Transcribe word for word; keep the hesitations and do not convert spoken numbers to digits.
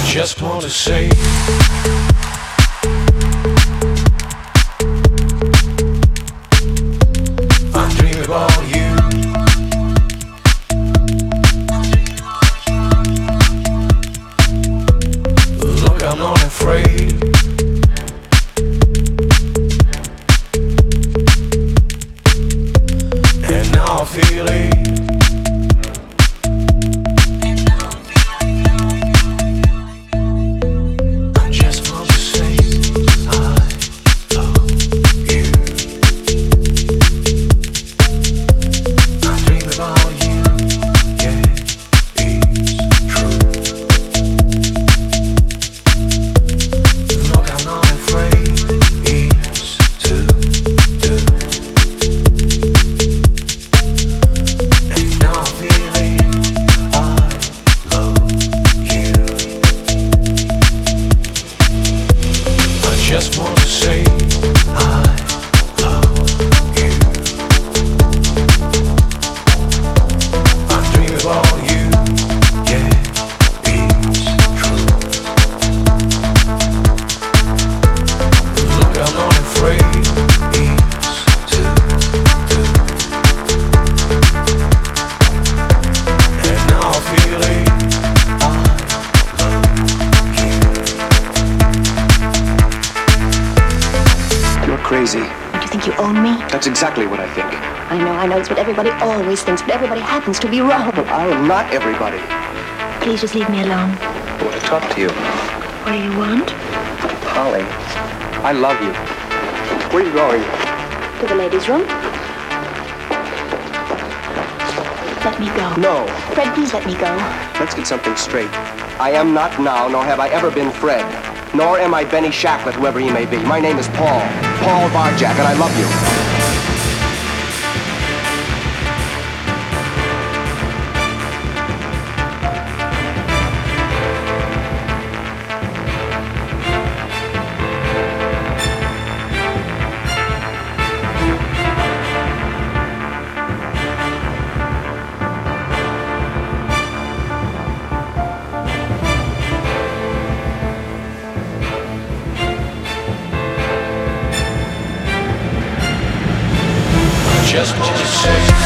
Just want to say I'm dreaming about you. Look, I'm not afraid. And now I feel it. Just want to say I love you. I'm dreaming about you. Yeah, it's true. Look, I'm not afraid. It's to do. And now I feel it. Crazy. Do you think you own me? That's exactly what I think. I know, I know. It's what everybody always thinks, but everybody happens to be wrong. But I am not everybody. Please just leave me alone. I want to talk to you. What do you want? Holly, I love you. Where are you going? To the ladies' room. Let me go. No. Fred, please let me go. Let's get something straight. I am not now, nor have I ever been Fred. Nor am I Benny Shacklet, whoever he may be. My name is Paul. Paul Barjack, and I love you. Just want to say